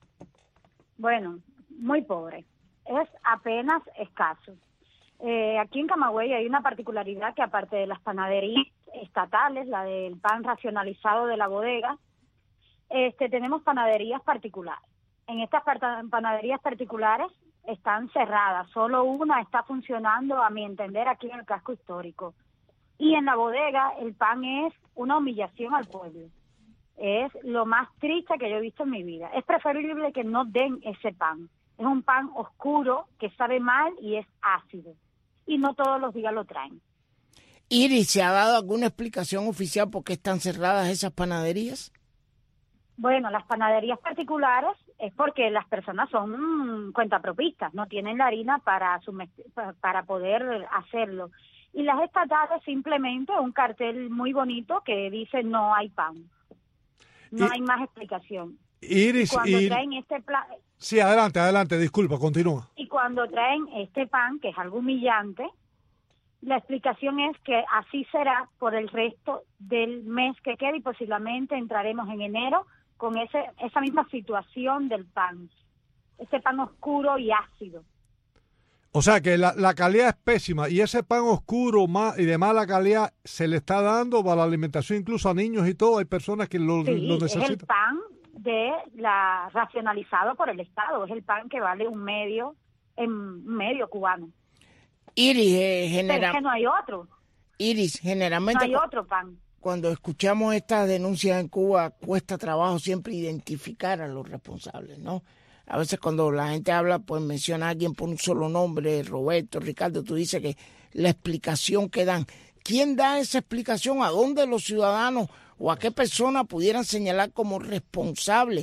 Bueno, muy pobre. Es apenas escaso. Aquí en Camagüey hay una particularidad que aparte de las panaderías estatales, la del pan racionalizado de la bodega, tenemos panaderías particulares. En estas panaderías particulares están cerradas, solo una está funcionando, a mi entender, aquí en el casco histórico. Y en la bodega el pan es una humillación al pueblo. Es lo más triste que yo he visto en mi vida. Es preferible que no den ese pan. Es un pan oscuro que sabe mal y es ácido. Y no todos los días lo traen. Iris, ¿se ha dado alguna explicación oficial por qué están cerradas esas panaderías? Bueno, las panaderías particulares es porque las personas son cuentapropistas, no tienen la harina para poder hacerlo. Y las estatales simplemente un cartel muy bonito que dice no hay pan. No hay más explicación. Iris, cuando traen este plan... Sí, adelante, disculpa, continúa. Y cuando traen este pan, que es algo humillante, la explicación es que así será por el resto del mes que queda y posiblemente entraremos en enero con esa misma situación del pan. Este pan oscuro y ácido. O sea que la calidad es pésima y ese pan oscuro y de mala calidad se le está dando para la alimentación incluso a niños y todo. Hay personas que lo necesitan. Es el pan racionalizado por el Estado, es el pan que vale un medio cubano. Iris, Pero es que no hay otro. Iris, generalmente no hay otro pan. Cuando escuchamos estas denuncias en Cuba, cuesta trabajo siempre identificar a los responsables, ¿no? A veces cuando la gente habla, pues menciona a alguien por un solo nombre, Roberto, Ricardo, tú dices que la explicación que dan. ¿Quién da esa explicación? ¿A dónde los ciudadanos o a qué persona pudieran señalar como responsable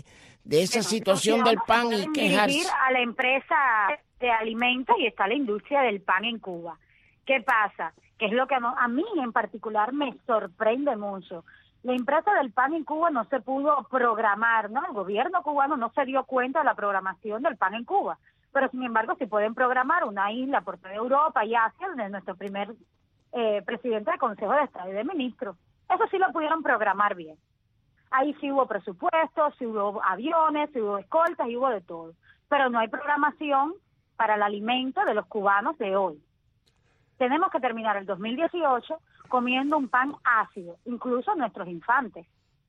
de esa situación del pan y quejarse. A la empresa de alimentos y está la industria del pan en Cuba. ¿Qué pasa? Que es lo que a mí en particular me sorprende mucho. La empresa del pan en Cuba no se pudo programar, ¿no? El gobierno cubano no se dio cuenta de la programación del pan en Cuba. Pero sin embargo, si pueden programar una isla por toda Europa y Asia, donde nuestro primer presidente del Consejo de Estado y de Ministros, eso sí lo pudieron programar bien. Ahí sí hubo presupuestos, sí hubo aviones, sí hubo escoltas y hubo de todo. Pero no hay programación para el alimento de los cubanos de hoy. Tenemos que terminar el 2018 comiendo un pan ácido, incluso nuestros infantes.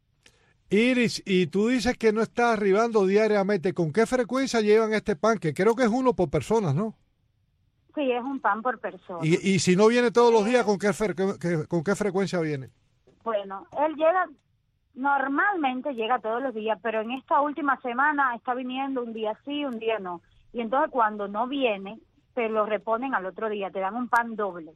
Iris, y tú dices que no está arribando diariamente. ¿Con qué frecuencia llevan este pan? Que creo que es uno por personas, ¿no? Sí, es un pan por persona. Y si no viene todos los días, ¿con qué frecuencia viene? Bueno, él normalmente llega todos los días, pero en esta última semana está viniendo un día sí, un día no. Y entonces cuando no viene, te lo reponen al otro día, te dan un pan doble.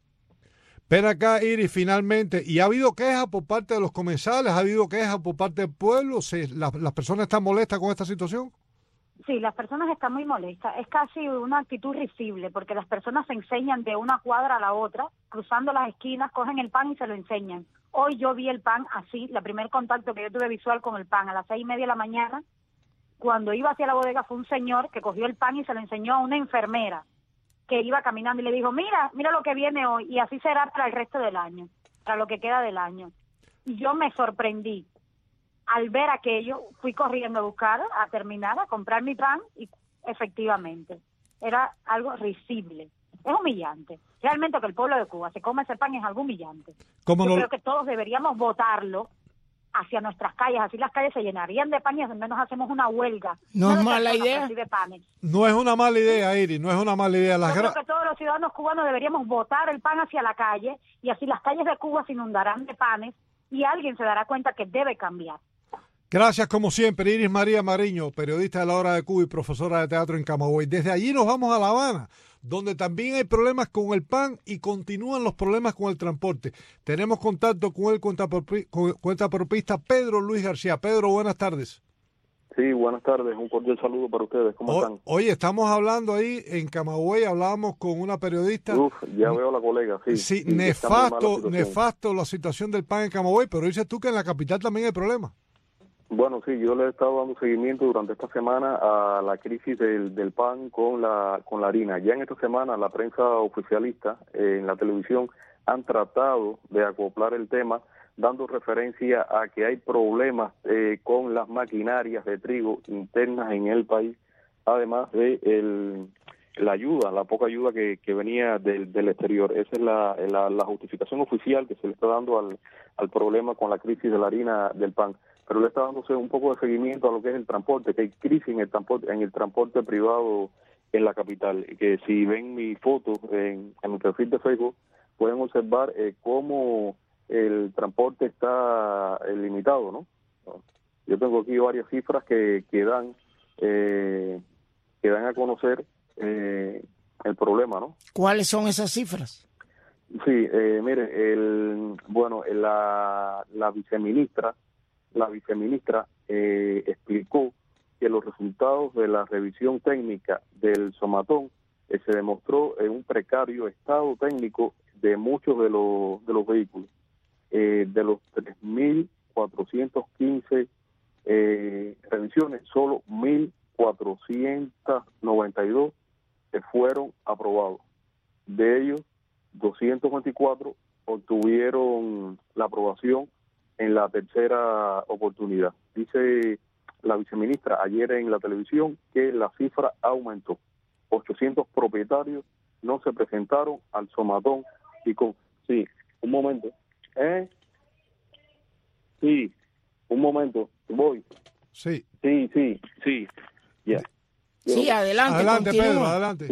Ven acá, Iris, finalmente, ¿y ha habido quejas por parte de los comensales? ¿Ha habido quejas por parte del pueblo? ¿Las personas están molestas con esta situación? Sí, las personas están muy molestas. Es casi una actitud risible, porque las personas se enseñan de una cuadra a la otra, cruzando las esquinas, cogen el pan y se lo enseñan. Hoy yo vi el pan así, el primer contacto que yo tuve visual con el pan, a las 6:30 de la mañana, cuando iba hacia la bodega fue un señor que cogió el pan y se lo enseñó a una enfermera que iba caminando y le dijo, mira lo que viene hoy, y así será para el resto del año, para lo que queda del año. Y yo me sorprendí. Al ver aquello, fui corriendo a buscar, a terminar, a comprar mi pan, y efectivamente, era algo risible. Es humillante. Realmente que el pueblo de Cuba se coma ese pan es algo humillante. Yo creo que todos deberíamos votarlo hacia nuestras calles, así las calles se llenarían de pan y al menos hacemos una huelga. No es mala idea. No es una mala idea, Iris, no es una mala idea. Yo creo que todos los ciudadanos cubanos deberíamos votar el pan hacia la calle y así las calles de Cuba se inundarán de panes y alguien se dará cuenta que debe cambiar. Gracias como siempre, Iris María Mariño, periodista de La Hora de Cuba y profesora de teatro en Camagüey. Desde allí nos vamos a La Habana, donde también hay problemas con el pan y continúan los problemas con el transporte. Tenemos contacto con el cuentapropista Pedro Luis García. Pedro, buenas tardes. Sí, buenas tardes. Un cordial saludo para ustedes. ¿Cómo están? Oye, estamos hablando ahí en Camagüey, hablábamos con una periodista. Ya veo a la colega, sí. Sí, nefasto la situación del pan en Camagüey, pero dices tú que en la capital también hay problemas. Bueno, sí, yo le he estado dando seguimiento durante esta semana a la crisis del pan con la harina. Ya en esta semana la prensa oficialista en la televisión han tratado de acoplar el tema, dando referencia a que hay problemas con las maquinarias de trigo internas en el país, además de la poca ayuda que venía del exterior. Esa es la justificación oficial que se le está dando al problema con la crisis de la harina del pan. Pero le está dándose un poco de seguimiento a lo que es el transporte, que hay crisis en el transporte privado en la capital. Que si ven mi foto en mi perfil de Facebook, pueden observar cómo el transporte está limitado, ¿no? Yo tengo aquí varias cifras que dan a conocer el problema, ¿no? ¿Cuáles son esas cifras? Sí, mire, la viceministra explicó que los resultados de la revisión técnica del Somatón se demostró en un precario estado técnico de muchos de los vehículos. De los 3.415 revisiones, solo 1.492 fueron aprobados. De ellos, 224 obtuvieron la aprobación en la tercera oportunidad. Dice la viceministra ayer en la televisión que la cifra aumentó. 800 propietarios no se presentaron al Somatón y con... Sí, un momento. Sí, un momento. Voy. Sí. Sí. Ya. Sí, adelante Pedro, adelante.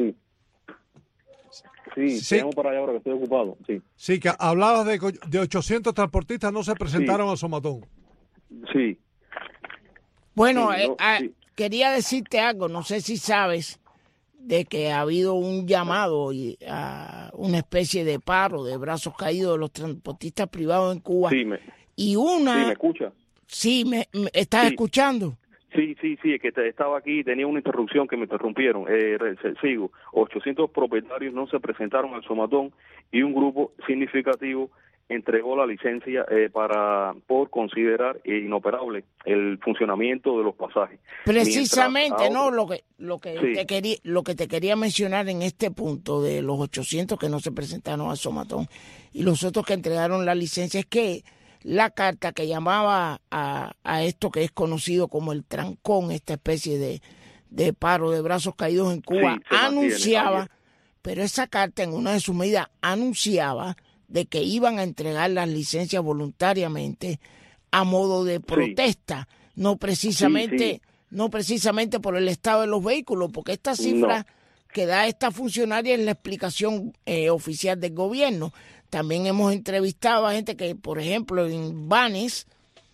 Sí, tengo para allá ahora que estoy ocupado. Sí, que hablabas de 800 transportistas no se presentaron al Somatón. Sí. Bueno, quería decirte algo, no sé si sabes de que ha habido un llamado a una especie de paro de brazos caídos de los transportistas privados en Cuba. Sí, ¿me escucha? Sí, ¿me estás escuchando? Sí, es que estaba aquí, tenía una interrupción que me interrumpieron. Sigo. 800 propietarios no se presentaron al somatón y un grupo significativo entregó la licencia por considerar inoperable el funcionamiento de los pasajes. Precisamente, ahora, ¿no? Lo que te quería mencionar en este punto de los 800 que no se presentaron al somatón y los otros que entregaron la licencia es que la carta que llamaba a esto que es conocido como el trancón, esta especie de paro de brazos caídos en Cuba, anunciaba, pero esa carta en una de sus medidas anunciaba de que iban a entregar las licencias voluntariamente a modo de protesta, no precisamente por el estado de los vehículos, porque esta cifra que da esta funcionaria es la explicación oficial del gobierno. También hemos entrevistado a gente que, por ejemplo, en Banes,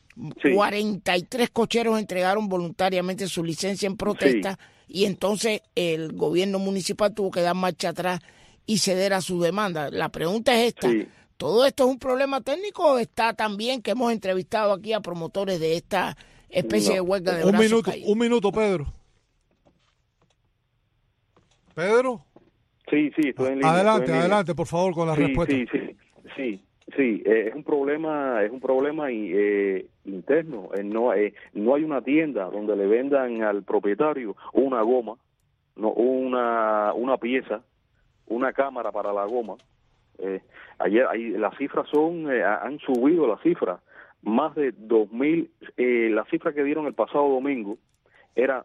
43 cocheros entregaron voluntariamente su licencia en protesta y entonces el gobierno municipal tuvo que dar marcha atrás y ceder a su demanda. La pregunta es esta, ¿todo esto es un problema técnico o está también que hemos entrevistado aquí a promotores de esta especie de huelga de brazos caídos? Un minuto, Pedro. ¿Pedro? Sí, estoy en línea. Adelante, por favor, con la respuesta. Sí, es un problema interno. No hay una tienda donde le vendan al propietario una goma, no una pieza, una cámara para la goma. Ayer las cifras han subido las cifras, más de 2.000. La cifra que dieron el pasado domingo era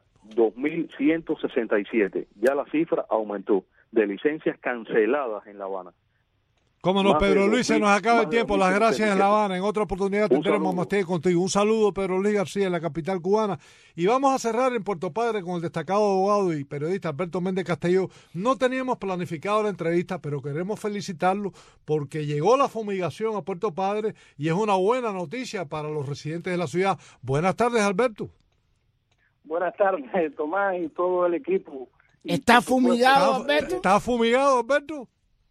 2.167. Ya la cifra aumentó de licencias canceladas en La Habana. Cómo no, Pedro Luis, se nos acaba el tiempo. Las gracias en La Habana. En otra oportunidad tendremos más tiempo contigo. Un saludo, Pedro Luis García, en la capital cubana. Y vamos a cerrar en Puerto Padre con el destacado abogado y periodista Alberto Méndez Castelló. No teníamos planificado la entrevista, pero queremos felicitarlo porque llegó la fumigación a Puerto Padre y es una buena noticia para los residentes de la ciudad. Buenas tardes, Alberto. Buenas tardes, Tomás y todo el equipo. ¿Está fumigado, Alberto? ¿Está fumigado, Alberto?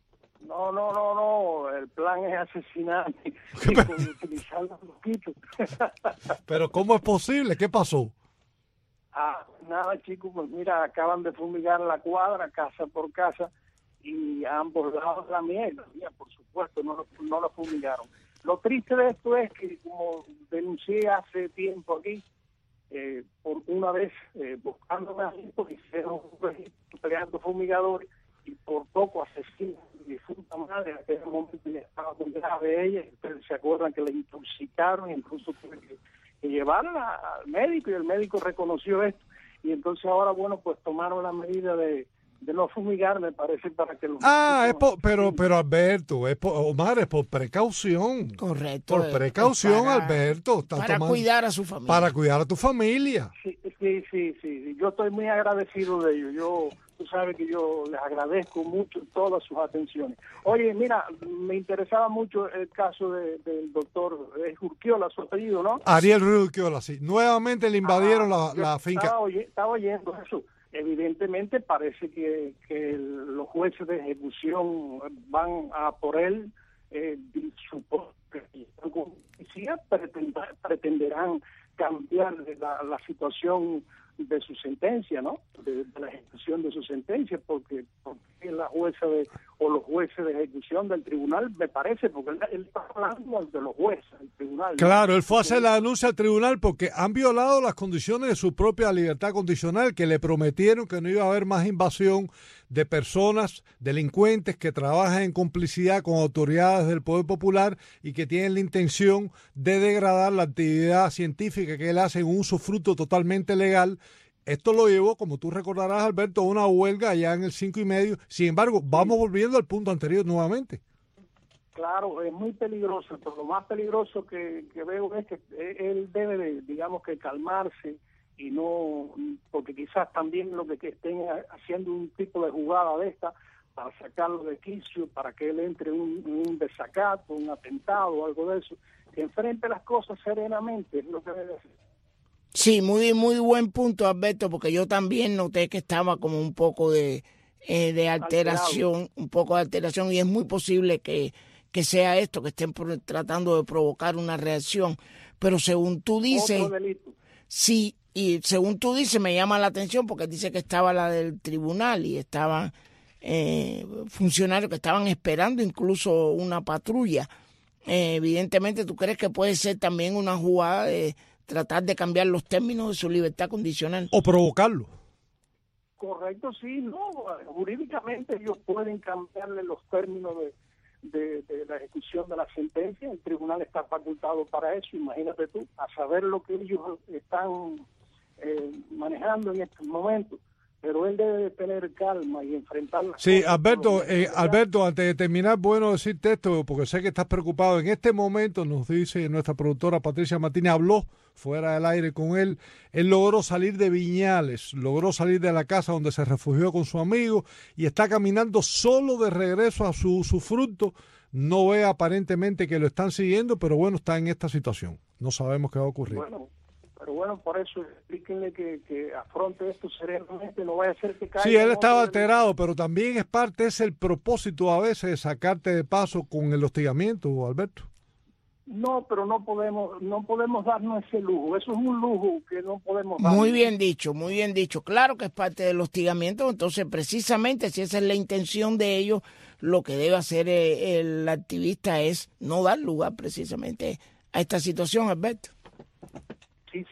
No, el plan es asesinar y utilizar los mosquitos. ¿Pero cómo es posible? ¿Qué pasó? Nada, chicos, pues mira, acaban de fumigar la cuadra, casa por casa, y a ambos lados de la mía, por supuesto, no lo fumigaron. Lo triste de esto es que, como denuncié hace tiempo aquí, por una vez buscando más gente, hicieron un registro empleando fumigadores y por poco asesinan a mi difunta madre. En aquel momento ya estaba muy grave ella, ustedes se acuerdan que la intoxicaron, incluso tuve que llevarla al médico y el médico reconoció esto y entonces ahora pues tomaron la medida de no fumigar, me parece, para que los... pero Alberto, Omar, es por precaución. Correcto. Por precaución, Alberto. Para cuidar a su familia. Para cuidar a tu familia. Sí. Yo estoy muy agradecido de ellos. Tú sabes que yo les agradezco mucho todas sus atenciones. Oye, mira, me interesaba mucho el caso del doctor Urquiola, su apellido, ¿no? Ariel Ruiz Urquiola, sí. Nuevamente le invadieron la finca. Estaba oyendo eso. Evidentemente parece que los jueces de ejecución van a por él, supongo que pretenderán cambiar la situación de su sentencia, ¿no? De la ejecución de su sentencia, porque la jueza o los jueces de ejecución del tribunal, me parece, porque él está hablando de los jueces del tribunal. Claro, él fue a hacer la denuncia al tribunal porque han violado las condiciones de su propia libertad condicional, que le prometieron que no iba a haber más invasión de personas, delincuentes que trabajan en complicidad con autoridades del Poder Popular y que tienen la intención de degradar la actividad científica que él hace en un usufructo totalmente legal. Esto lo llevó, como tú recordarás, Alberto, a una huelga allá en el 5:30. Sin embargo, vamos volviendo al punto anterior nuevamente. Claro, es muy peligroso, pero lo más peligroso que veo es que él debe digamos que calmarse y no, porque quizás también lo que estén haciendo un tipo de jugada de esta para sacarlo de quicio, para que él entre en un desacato, un atentado o algo de eso, que enfrente las cosas serenamente, es lo que debe hacer. Sí, muy buen punto, Alberto, porque yo también noté que estaba como un poco de alteración, un poco de alteración, y es muy posible que sea esto, que estén tratando de provocar una reacción. Pero según tú dices, Y según tú dices, me llama la atención porque dice que estaba la del tribunal y estaban funcionarios que estaban esperando incluso una patrulla. Evidentemente, ¿tú crees que puede ser también una jugada de tratar de cambiar los términos de su libertad condicional? O provocarlo. Correcto, sí, no, jurídicamente ellos pueden cambiarle los términos de la ejecución de la sentencia. El tribunal está facultado para eso, imagínate tú, a saber lo que ellos están manejando en estos momentos. Pero él debe tener calma y enfrentar las Sí, cosas. Alberto, antes de terminar, bueno decirte esto, porque sé que estás preocupado. En este momento, nos dice nuestra productora Patricia Martínez, habló fuera del aire con él. Él logró salir de Viñales, logró salir de la casa donde se refugió con su amigo y está caminando solo de regreso a su fruto. No ve aparentemente que lo están siguiendo, pero bueno, está en esta situación. No sabemos qué va a ocurrir. Pero bueno, por eso explíquenle que afronte esto serenamente, no vaya a ser que caiga. Sí, él estaba alterado, pero también es el propósito a veces de sacarte de paso con el hostigamiento, Alberto. No, pero no podemos darnos ese lujo. Eso es un lujo que no podemos darnos. Muy bien dicho, muy bien dicho. Claro que es parte del hostigamiento, entonces precisamente si esa es la intención de ellos, lo que debe hacer el activista es no dar lugar precisamente a esta situación, Alberto. Sí,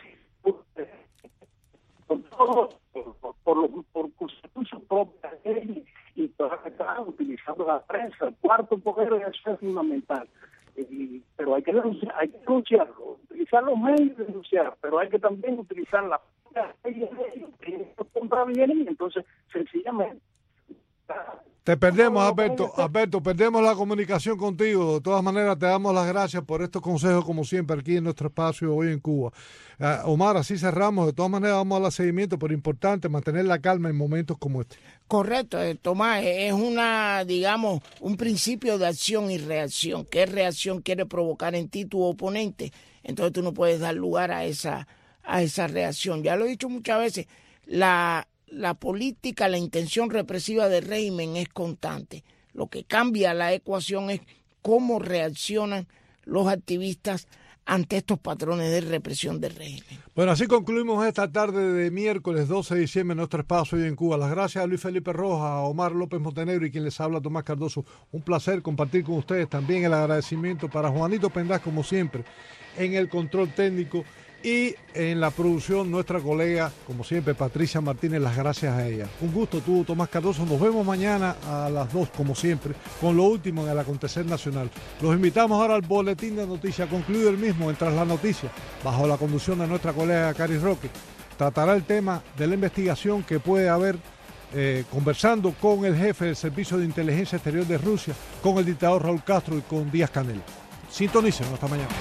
por sus propias leyes y están utilizando la prensa. El cuarto poder es fundamental. Pero hay que denunciarlo, utilizar los medios de denunciar, pero hay que también utilizar las leyes que contravienen y entonces sencillamente... Te perdemos, Alberto, perdemos la comunicación contigo. De todas maneras, te damos las gracias por estos consejos, como siempre, aquí en nuestro espacio hoy en Cuba. Omar, así cerramos. De todas maneras, vamos a dar seguimiento, pero importante mantener la calma en momentos como este. Correcto, Tomás, es un principio de acción y reacción. ¿Qué reacción quiere provocar en ti tu oponente? Entonces tú no puedes dar lugar a esa reacción. Ya lo he dicho muchas veces, la política, la intención represiva del régimen es constante. Lo que cambia la ecuación es cómo reaccionan los activistas ante estos patrones de represión del régimen. Bueno, así concluimos esta tarde de miércoles 12 de diciembre en nuestro espacio hoy en Cuba. Las gracias a Luis Felipe Rojas, a Omar López Montenegro y quien les habla, Tomás Cardoso. Un placer compartir con ustedes. También el agradecimiento para Juanito Pendaz, como siempre, en el control técnico. Y en la producción, nuestra colega, como siempre, Patricia Martínez, las gracias a ella. Un gusto, tú, Tomás Cardoso. Nos vemos mañana a las 2, como siempre, con lo último en el acontecer nacional. Los invitamos ahora al boletín de noticias, concluido el mismo en Tras la Noticia, bajo la conducción de nuestra colega Caris Roque. Tratará el tema de la investigación que puede haber, conversando con el jefe del Servicio de Inteligencia Exterior de Rusia, con el dictador Raúl Castro y con Díaz Canel. Sintonicen, hasta mañana.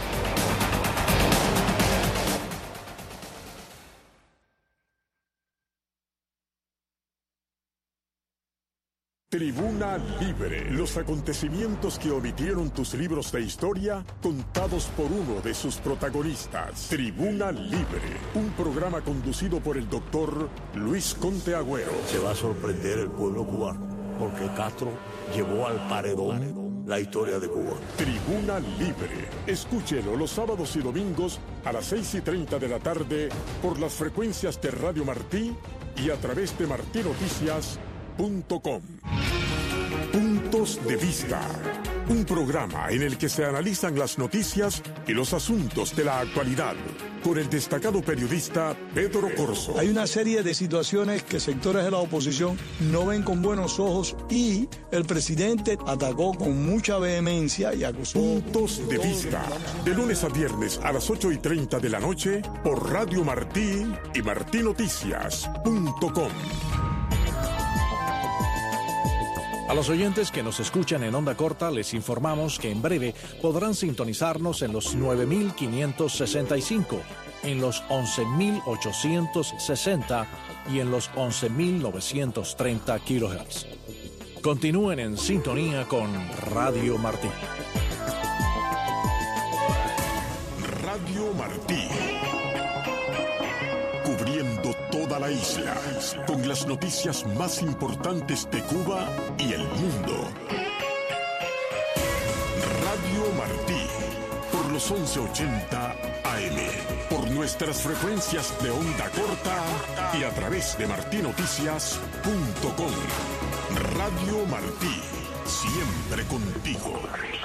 Tribuna Libre. Los acontecimientos que omitieron tus libros de historia, contados por uno de sus protagonistas. Tribuna Libre. Un programa conducido por el doctor Luis Conte Agüero. Se va a sorprender el pueblo cubano, porque Castro llevó al paredón la historia de Cuba. Tribuna Libre. Escúchelo los sábados y domingos a las 6:30 de la tarde por las frecuencias de Radio Martí y a través de martinoticias.com. Puntos de Vista, un programa en el que se analizan las noticias y los asuntos de la actualidad, con el destacado periodista Pedro Corso. Hay una serie de situaciones que sectores de la oposición no ven con buenos ojos y el presidente atacó con mucha vehemencia y acusó. Puntos de Vista, de lunes a viernes a las 8:30 de la noche por Radio Martí y martinoticias.com. A los oyentes que nos escuchan en onda corta les informamos que en breve podrán sintonizarnos en los 9.565, en los 11.860 y en los 11.930 kHz. Continúen en sintonía con Radio Martí. Radio Martí. Cubriendo toda la isla, con las noticias más importantes de Cuba y el mundo. Radio Martí, por los 1180 AM, por nuestras frecuencias de onda corta y a través de martinoticias.com. Radio Martí, siempre contigo.